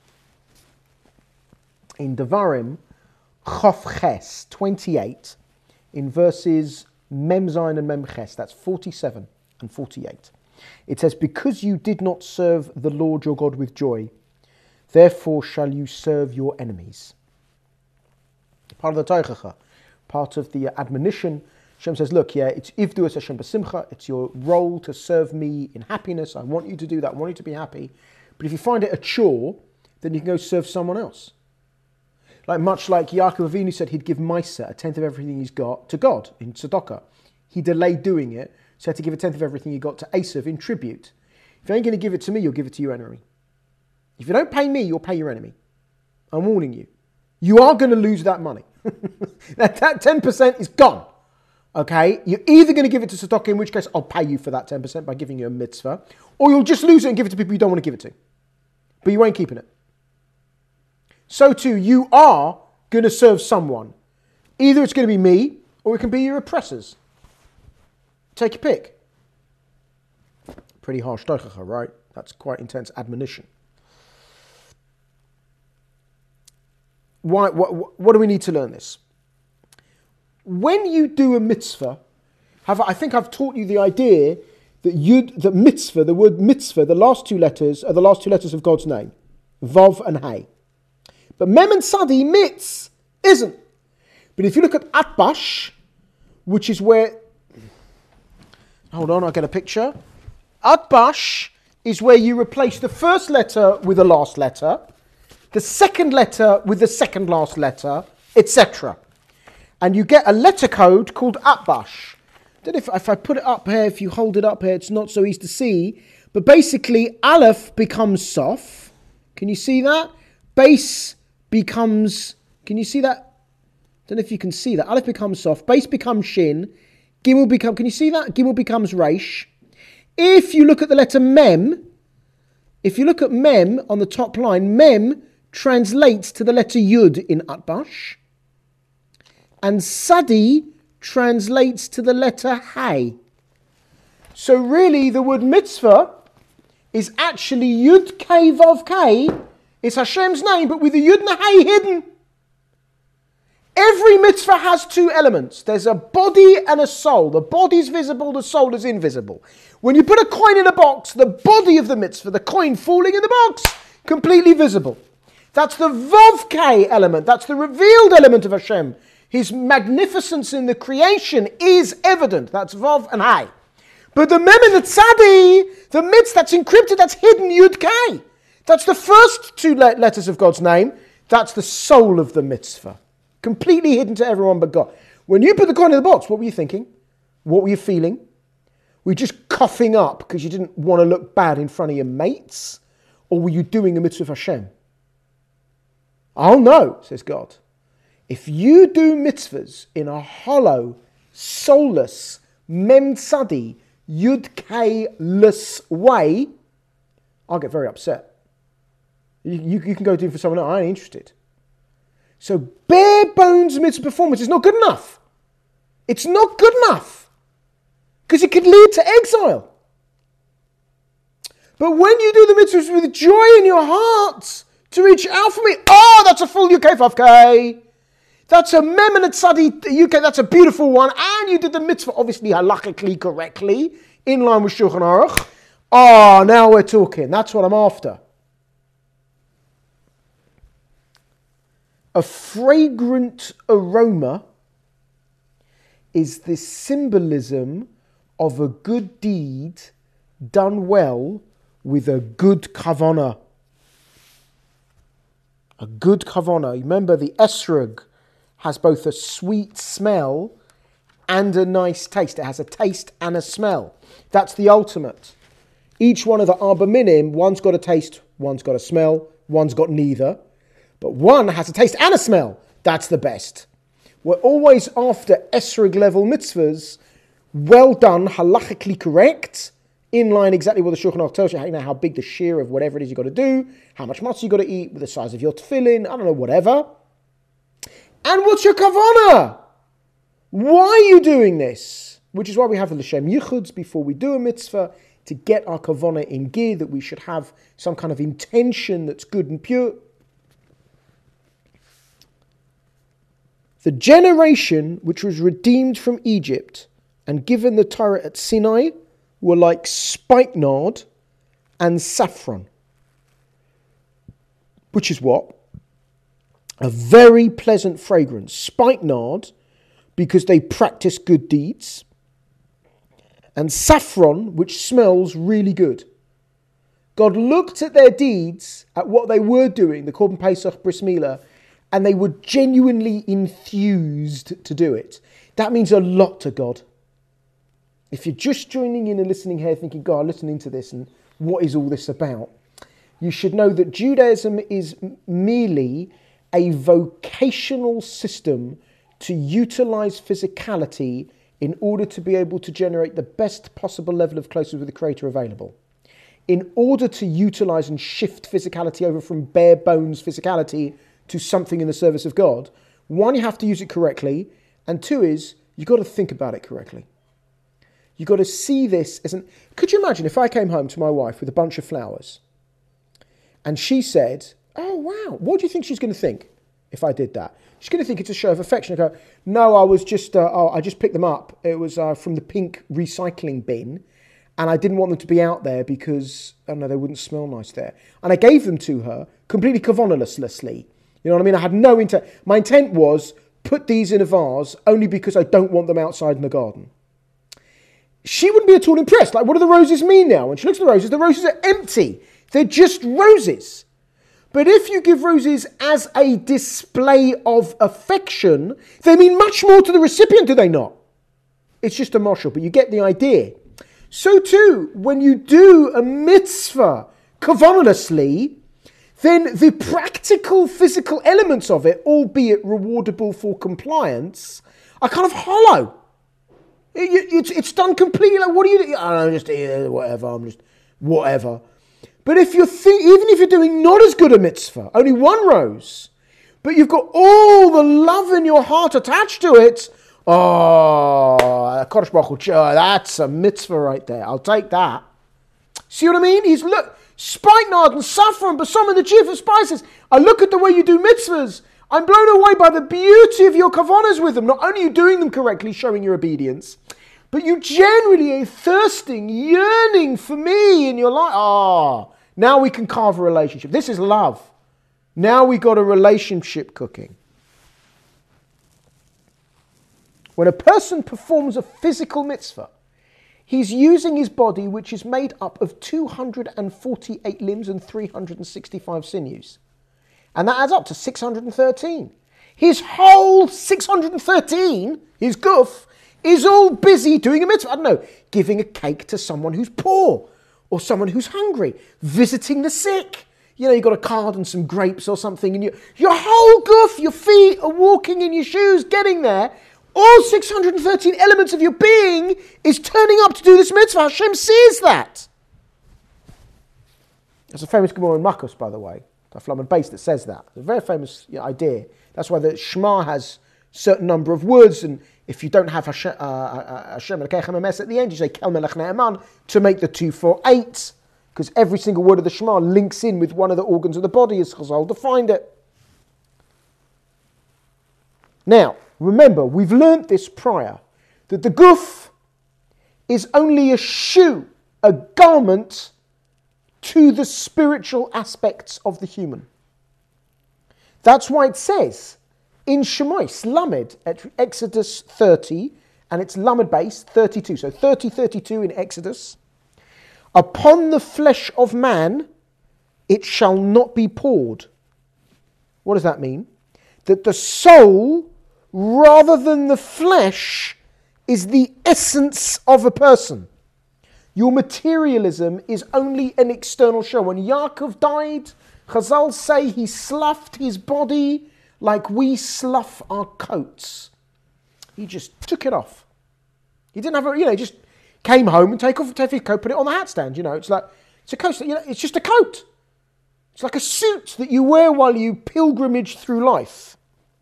In Devarim, Chof Ches, twenty-eight, in verses Mem Zayin and Mem Ches, that's forty-seven and forty-eight. It says, because you did not serve the Lord your God with joy, therefore shall you serve your enemies. Part of the Teichacha, part of the admonition, Hashem says, look, yeah, it's Ivdu es Hashem b'simcha, it's your role to serve me in happiness. I want you to do that, I want you to be happy. But if you find it a chore, then you can go serve someone else. Like much like Yaakov Avinu said he'd give Meiser, a tenth of everything he's got, to God in tzedakah. He delayed doing it, so he had to give a tenth of everything he got to Esav in tribute. If you ain't going to give it to me, you'll give it to your enemy. If you don't pay me, you'll pay your enemy. I'm warning you. You are going to lose that money. that, that ten percent is gone. Okay? You're either going to give it to tzedakah, in which case I'll pay you for that ten percent by giving you a mitzvah, or you'll just lose it and give it to people you don't want to give it to. But you ain't keeping it. So too, you are going to serve someone. Either it's going to be me, or it can be your oppressors. Take your pick. Pretty harsh teichacha, right? That's quite intense admonition. Why? What, what do we need to learn this? When you do a mitzvah, have, I think I've taught you the idea that yud, that mitzvah, the word mitzvah, the last two letters are the last two letters of God's name, Vav and Hay. But Mem and Sadi, mitz, isn't. But if you look at Atbash, which is where, hold on, I'll get a picture. Atbash is where you replace the first letter with the last letter, the second letter with the second last letter, et cetera. And you get a letter code called Atbash. I don't know if, if I put it up here, if you hold it up here, it's not so easy to see. But basically, Aleph becomes Sof. Can you see that? Base becomes, can you see that? I don't know if you can see that. Aleph becomes Sof. Base becomes Shin. Gimel becomes, can you see that? Gimel becomes Reish. If you look at the letter Mem, if you look at Mem on the top line, Mem translates to the letter Yud in Atbash. And Sadi translates to the letter Hay. So really the word mitzvah is actually Yud Kei Vav Kei. It's Hashem's name, but with the Yud and the Hay hidden. Every mitzvah has two elements. There's a body and a soul. The body's visible, the soul is invisible. When you put a coin in a box, the body of the mitzvah, the coin falling in the box, completely visible. That's the Vav Kei element. That's the revealed element of Hashem. His magnificence in the creation is evident. That's Vav and Hay. But the Mem and the Tzadi, the mitzvah that's encrypted, that's hidden, Yud Kei. That's the first two letters of God's name. That's the soul of the mitzvah. Completely hidden to everyone but God. When you put the coin in the box, what were you thinking? What were you feeling? Were you just coughing up because you didn't want to look bad in front of your mates? Or were you doing a mitzvah of Hashem? I'll know, says God. If you do mitzvahs in a hollow, soulless, mem tzadi, yud kei-less way, I'll get very upset. You, you, you can go do it for someone else. I ain't interested. So bare bones mitzvah performance is not good enough. It's not good enough. Because it could lead to exile. But when you do the mitzvahs with joy in your heart to reach out for me, oh, that's a full yud kei vav kei. That's a mem and a tzadi U K, that's a beautiful one. And you did the mitzvah, obviously, halachically, correctly, in line with Shulchan Aruch. Oh, now we're talking. That's what I'm after. A fragrant aroma is the symbolism of a good deed done well with a good kavanah. A good kavanah. Remember, the esrog has both a sweet smell and a nice taste. It has a taste and a smell. That's the ultimate. Each one of the Arba Minim, one's got a taste, one's got a smell, one's got neither. But one has a taste and a smell. That's the best. We're always after esrog level mitzvahs, well done, halachically correct, in line exactly what the Shulchan Aruch tells you, how, you know, how big the shear of whatever it is you've got to do, how much matzah you've got to eat, with the size of your tefillin, I don't know, whatever. And what's your kavanah? Why are you doing this? Which is why we have the L'Shem Yichuds before we do a mitzvah, to get our kavanah in gear, that we should have some kind of intention that's good and pure. The generation which was redeemed from Egypt and given the Torah at Sinai were like spikenard and saffron. Which is what? A very pleasant fragrance. Spikenard, because they practice good deeds. And saffron, which smells really good. God looked at their deeds, at what they were doing, the Korban Pesach, Bris Milah, and they were genuinely enthused to do it. That means a lot to God. If you're just joining in and listening here thinking, God, listening to this and what is all this about? You should know that Judaism is merely a vocational system to utilize physicality in order to be able to generate the best possible level of closeness with the Creator available. In order to utilize and shift physicality over from bare bones physicality to something in the service of God, one, you have to use it correctly, and two is, you've got to think about it correctly. You've got to see this as an... Could you imagine if I came home to my wife with a bunch of flowers, and she said, oh, wow, what do you think she's going to think if I did that? She's going to think it's a show of affection. I go, no, I was just, uh, oh, I just picked them up. It was uh, from the pink recycling bin, and I didn't want them to be out there because, I don't know, they wouldn't smell nice there. And I gave them to her completely kavanah-lessly. You know what I mean? I had no intent. My intent was, put these in a vase only because I don't want them outside in the garden. She wouldn't be at all impressed. Like, what do the roses mean now? When she looks at the roses, the roses are empty. They're just roses. But if you give roses as a display of affection, they mean much more to the recipient, do they not? It's just a marshal, but you get the idea. So too, when you do a mitzvah kavanah-lessly, then the practical physical elements of it, albeit rewardable for compliance, are kind of hollow. It, it's, it's done completely like, what do you do? I don't know, just uh, whatever, I'm just whatever. But if you're th- even if you're doing not as good a mitzvah, only one rose, but you've got all the love in your heart attached to it, oh, Kodesh Baruch Hu, that's a mitzvah right there. I'll take that. See what I mean? He's look, spikenard and saffron, but some of the chief of spices. I look at the way you do mitzvahs. I'm blown away by the beauty of your kavanahs with them. Not only are you doing them correctly, showing your obedience, but you generally are thirsting, yearning for me in your life. Ah, oh, now we can carve a relationship. This is love. Now we got a relationship cooking. When a person performs a physical mitzvah, he's using his body, which is made up of two hundred forty-eight limbs and three hundred sixty-five sinews. And that adds up to six hundred thirteen. His whole six hundred thirteen, his goof, is all busy doing a mitzvah. I don't know, giving a cake to someone who's poor, or someone who's hungry, visiting the sick. You know, you've got a card and some grapes or something, and you, your whole goof, your feet are walking in your shoes, getting there. All six hundred thirteen elements of your being is turning up to do this mitzvah. Hashem sees that. There's a famous Gemara in Makos, by the way, a Flamen base that says that. It's a very famous you know, idea. That's why the Shema has a certain number of words, and if you don't have Hashem Elokeichem Emes at the end, you say Kel Melech Ne'eman to make the two four eight, because every single word of the Shema links in with one of the organs of the body, as Chazal defined it. Now, remember, we've learnt this prior, that the guf is only a shoe, a garment to the spiritual aspects of the human. That's why it says in Shemois, Lamed, at Exodus thirty, and it's Lamed base, thirty-two. So thirty, thirty-two in Exodus. Upon the flesh of man, it shall not be poured. What does that mean? That the soul, rather than the flesh, is the essence of a person. Your materialism is only an external show. When Yaakov died, Chazal say he sloughed his body like we slough our coats. He just took it off. He didn't have a, you know, he just came home and take off take his coat, put it on the hat stand. You know, it's like, it's a coat, you know, it's just a coat. It's like a suit that you wear while you pilgrimage through life.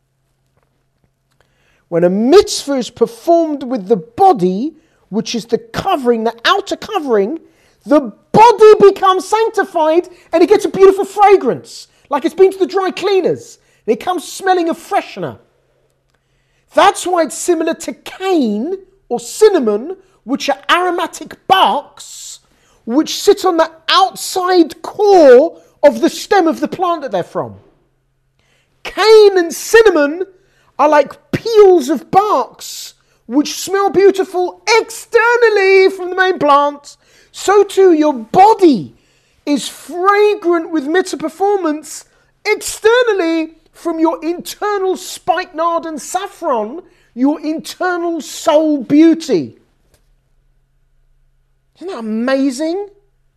When a mitzvah is performed with the body, which is the covering, the outer covering, the body becomes sanctified and it gets a beautiful fragrance, like it's been to the dry cleaners. And it comes smelling of freshener. That's why it's similar to cane or cinnamon, which are aromatic barks, which sit on the outside core of the stem of the plant that they're from. Cane and cinnamon are like peels of barks which smell beautiful externally from the main plant. So too your body is fragrant with mitzvah performance externally from your internal spikenard and saffron, your internal soul beauty. Isn't that amazing?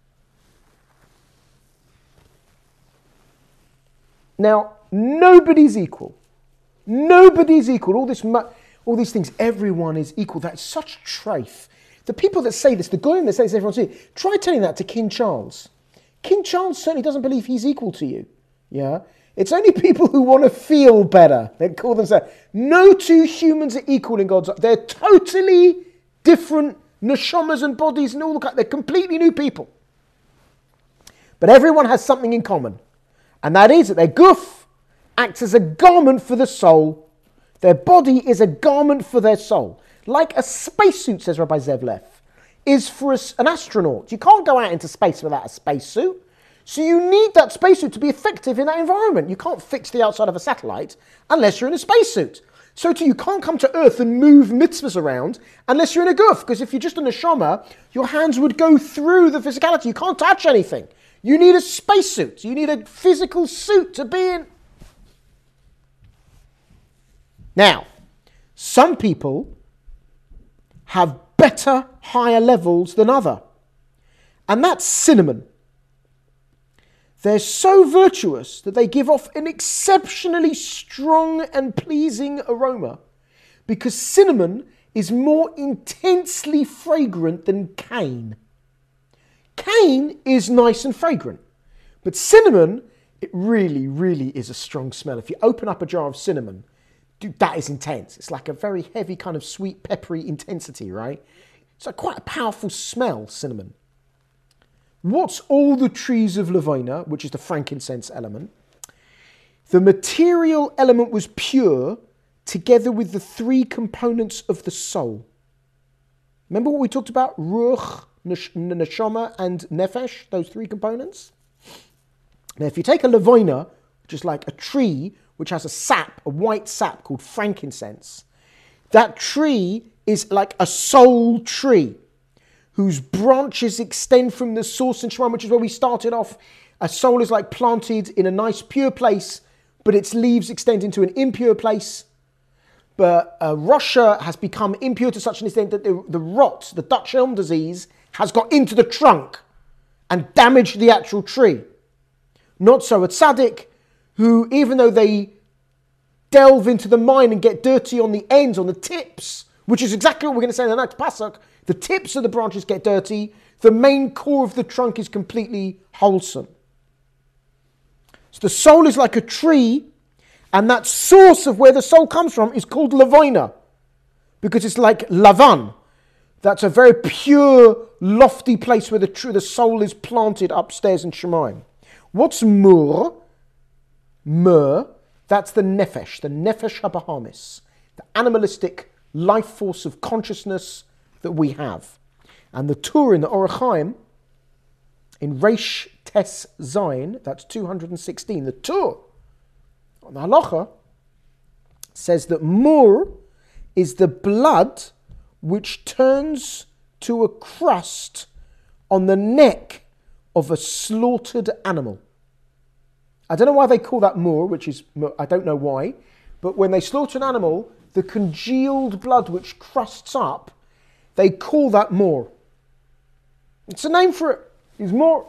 Now, nobody's equal. Nobody's equal. All this, all these things, everyone is equal. That's such trafe. The people that say this, the goyim that say this, everyone's equal. Try telling that to King Charles. King Charles certainly doesn't believe he's equal to you. Yeah, it's only people who want to feel better that call themselves. No two humans are equal in God's eyes. They're totally different neshamas and bodies and all the kind. They're completely new people. But everyone has something in common. And that is that their guf acts as a garment for the soul. Their body is a garment for their soul. Like a spacesuit, says Rabbi Zev Leff, is for a, an astronaut. You can't go out into space without a spacesuit. So you need that spacesuit to be effective in that environment. You can't fix the outside of a satellite unless you're in a spacesuit. So too, you can't come to Earth and move mitzvahs around unless you're in a guf. Because if you're just in a neshama, your hands would go through the physicality. You can't touch anything. You need a spacesuit. You need a physical suit to be in. Now, some people have better, higher levels than other. And that's cinnamon. They're so virtuous that they give off an exceptionally strong and pleasing aroma because cinnamon is more intensely fragrant than cane. Cane is nice and fragrant, but cinnamon, it really, really is a strong smell. If you open up a jar of cinnamon, dude, that is intense. It's like a very heavy kind of sweet, peppery intensity, right? It's like quite a powerful smell, cinnamon. What's all the trees of Levina, which is the frankincense element? The material element was pure, together with the three components of the soul. Remember what we talked about? Ruach, neshama, and nefesh, those three components? Now, if you take a Levina, which is like a tree which has a sap, a white sap called frankincense, that tree is like a soul tree, whose branches extend from the source and Shemaim, which is where we started off. A soul is like planted in a nice pure place, but its leaves extend into an impure place. But uh, Russia has become impure to such an extent that the, the rot, the Dutch elm disease, has got into the trunk and damaged the actual tree. Not so a tzaddik, who, even though they delve into the mine and get dirty on the ends, on the tips, which is exactly what we're going to say in the next pasuk, the tips of the branches get dirty, the main core of the trunk is completely wholesome. So the soul is like a tree, and that source of where the soul comes from is called Levina, because it's like Lavan. That's a very pure, lofty place where the, tr- the soul is planted upstairs in Shemaim. What's Mur? Mur, that's the Nefesh, the Nefesh HaBahamis, the animalistic life force of consciousness that we have. And the Tur in the Orach Chaim, in Reish Tes Zayin, that's two hundred sixteen, the Tur on the Halacha says that Mur is the blood which turns to a crust on the neck of a slaughtered animal. I don't know why they call that mur, which is, I don't know why, but when they slaughter an animal, the congealed blood which crusts up, they call that mur. It's a name for it. It's mur.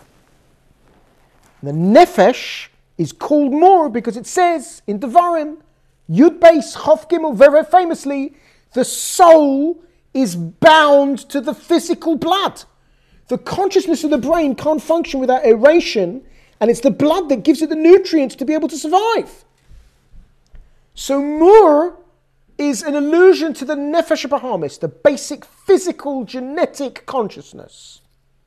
The nefesh is called mur because it says in Devarim, Yud Beis Chof Gimel, very, very famously, the soul is bound to the physical blood. The consciousness of the brain can't function without aeration, and it's the blood that gives it the nutrients to be able to survive. So mur is an allusion to the nefesh bahamis, the basic physical genetic consciousness.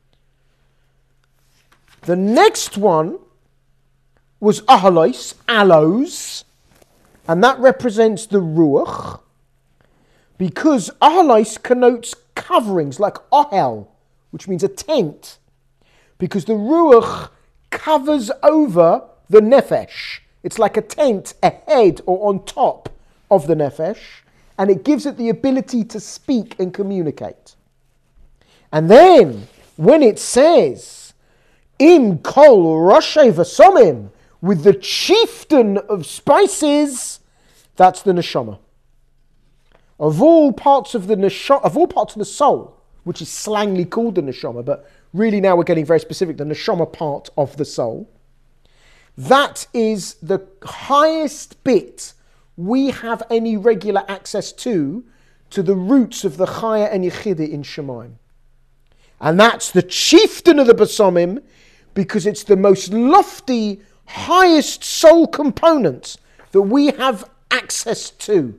The next one was ahalois, aloes, and that represents the ruach, because ahalois connotes coverings like ohel, which means a tent, because the ruach covers over the nefesh. It's like a tent ahead or on top of the nefesh, and it gives it the ability to speak and communicate. And then, when it says, Im kol roshay v'somim, with the chieftain of spices, that's the neshama. Of all parts of the neshama, of all parts of the soul, which is slangly called the neshama, but really now we're getting very specific, the neshama part of the soul, that is the highest bit we have any regular access to, to the roots of the Chaya and Yechida in Shemaim. And that's the chieftain of the Basomim, because it's the most lofty, highest soul component that we have access to.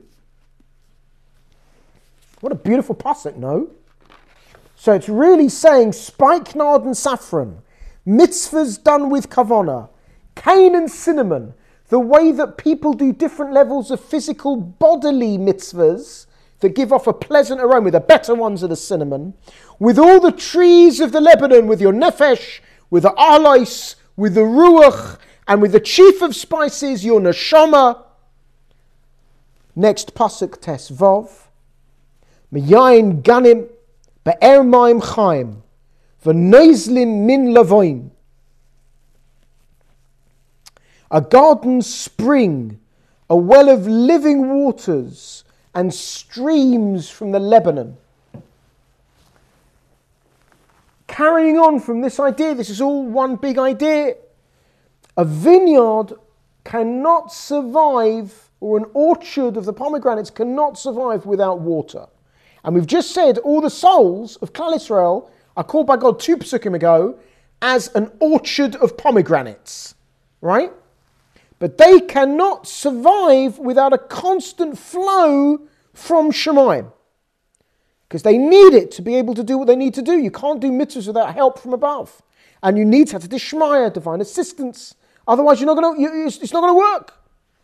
What a beautiful pasuk, no? So it's really saying spikenard and saffron, mitzvahs done with kavana, cane and cinnamon, the way that people do different levels of physical bodily mitzvahs that give off a pleasant aroma. The better ones are the cinnamon. With all the trees of the Lebanon, with your nefesh, with the alois, with the ruach, and with the chief of spices, your neshama. Next pasuk tes vav. Miyayin ganim be'er ma'im chaim v'noizlim min lavoim. A garden spring, a well of living waters and streams from the Lebanon. Carrying on from this idea, this is all one big idea. A vineyard cannot survive, or an orchard of the pomegranates cannot survive without water. And we've just said all the souls of Klal Yisrael are called by God two psukim ago as an orchard of pomegranates, right? But they cannot survive without a constant flow from Shemaim. Because they need it to be able to do what they need to do. You can't do mitzvahs without help from above. And you need Hatad Shmaya, divine assistance. Otherwise, you're not going to, it's not going to work.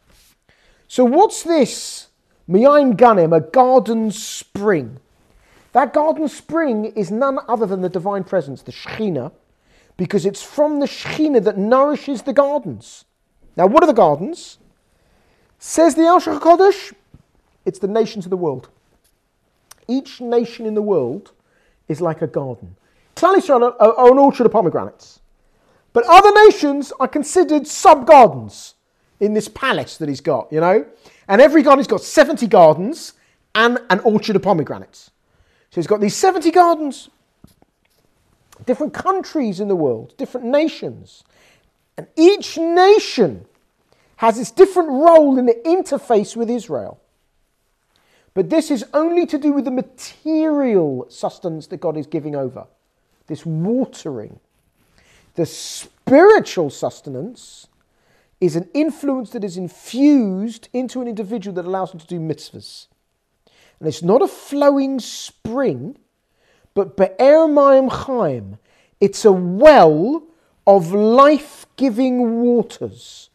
So what's this? Miyayin Ganim, a garden spring. That garden spring is none other than the divine presence, the Shekhinah, because it's from the Shekhinah that nourishes the gardens. Now, what are the gardens? Says the Al Shach HaKodesh, it's the nations of the world. Each nation in the world is like a garden. Klal Yisrael are, are an orchard of pomegranates. But other nations are considered sub-gardens in this palace that he's got, you know. And every garden's got seventy gardens and an orchard of pomegranates. So he's got these seventy gardens, different countries in the world, different nations. And each nation has its different role in the interface with Israel. But this is only to do with the material sustenance that God is giving over. This watering. The spiritual sustenance is an influence that is infused into an individual that allows them to do mitzvahs. And it's not a flowing spring, but be'er ma'im chaim. It's a well of life-giving waters.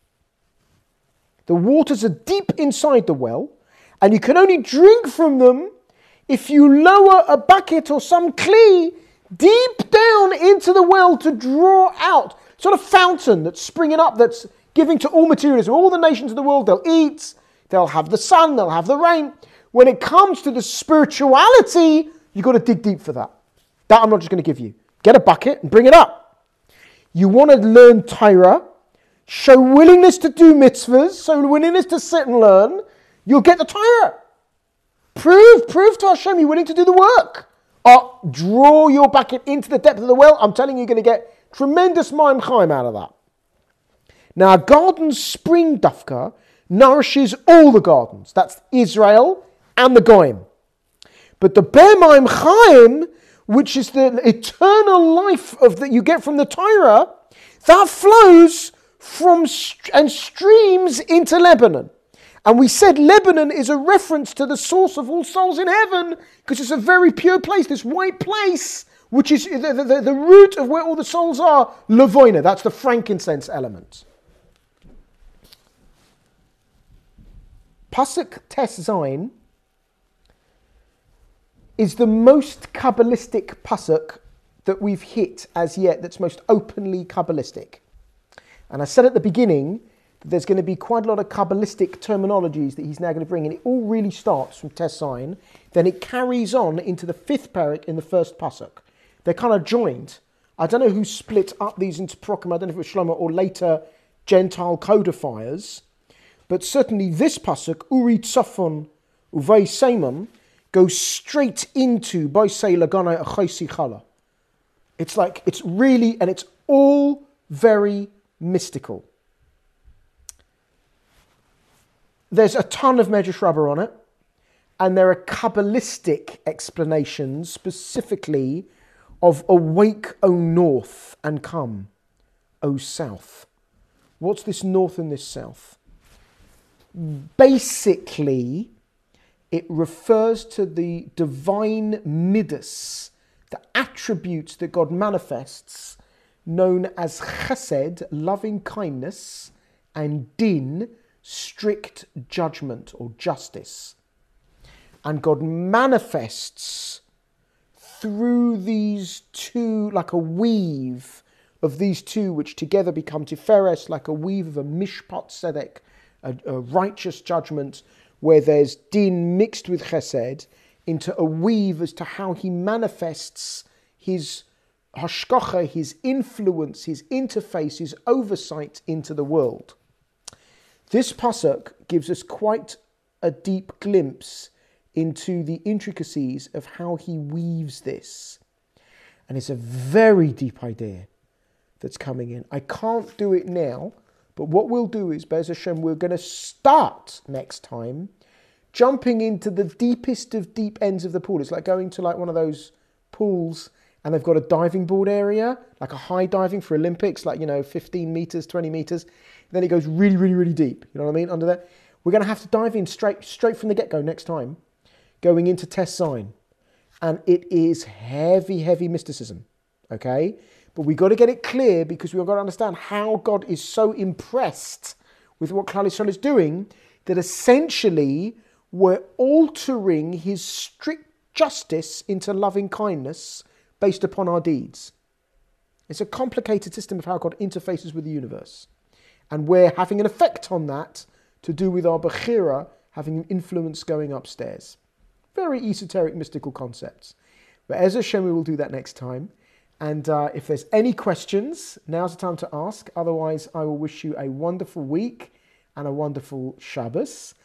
The waters are deep inside the well, and you can only drink from them if you lower a bucket or some kli deep down into the well to draw out. It's not a fountain that's springing up, that's giving to all materialism. All the nations of the world, they'll eat, they'll have the sun, they'll have the rain. When it comes to the spirituality, you've got to dig deep for that. That I'm not just going to give you. Get a bucket and bring it up. You want to learn Torah, show willingness to do mitzvahs, show willingness to sit and learn, you'll get the Torah. Prove, prove to Hashem you're willing to do the work. Or draw your bucket into the depth of the well. I'm telling you, you're going to get tremendous Mayim Chaim out of that. Now, a garden spring dafka nourishes all the gardens. That's Israel and the Goyim. But the Be'er Mayim Chaim, which is the eternal life of that you get from the Torah, that flows from st- and streams into Lebanon. And we said Lebanon is a reference to the source of all souls in heaven, because it's a very pure place, this white place, which is the, the, the root of where all the souls are, Lavoina. That's the frankincense element. Pasuk Tes Zayin is the most Kabbalistic pasuk that we've hit as yet, that's most openly Kabbalistic. And I said at the beginning that there's going to be quite a lot of Kabbalistic terminologies that he's now going to bring, and it all really starts from Tes Zayin, then it carries on into the fifth parak in the first pasuk. They're kind of joined. I don't know who split up these into Prokim, I don't know if it was Shlomo or later Gentile codifiers, but certainly this pasuk, Uri Tzafon Uvei Seimon, goes straight into Boisei Laganai Achosi Chala. It's like, it's really, and it's all very mystical. There's a ton of Medrash Rabbah on it, and there are Kabbalistic explanations specifically of awake, O north, and come, O south. What's this north and this south? Basically, it refers to the divine midas, the attributes that God manifests, known as chesed, loving kindness, and din, strict judgment or justice. And God manifests through these two, like a weave of these two, which together become Tiferes, like a weave of a mishpat tzedek, a, a righteous judgment, where there's din mixed with chesed, into a weave as to how he manifests his hashkacha, his influence, his interface, his oversight into the world. This pasuk gives us quite a deep glimpse into the intricacies of how he weaves this. And it's a very deep idea that's coming in. I can't do it now, but what we'll do is, Be'ez Hashem, we're going to start next time jumping into the deepest of deep ends of the pool. It's like going to like one of those pools and they've got a diving board area, like a high diving for Olympics, like, you know, fifteen meters, twenty meters. Then it goes really, really, really deep. You know what I mean? Under there. We're going to have to dive in straight straight from the get-go next time, going into Tes Zayin. And it is heavy, heavy mysticism. Okay? But we've got to get it clear, because we've got to understand how God is so impressed with what Klal Yisrael is doing that essentially we're altering his strict justice into loving kindness based upon our deeds. It's a complicated system of how God interfaces with the universe. And we're having an effect on that to do with our Bechira having an influence going upstairs. Very esoteric, mystical concepts. But Be'ez Hashem, we will do that next time. And uh, if there's any questions, now's the time to ask. Otherwise, I will wish you a wonderful week and a wonderful Shabbos.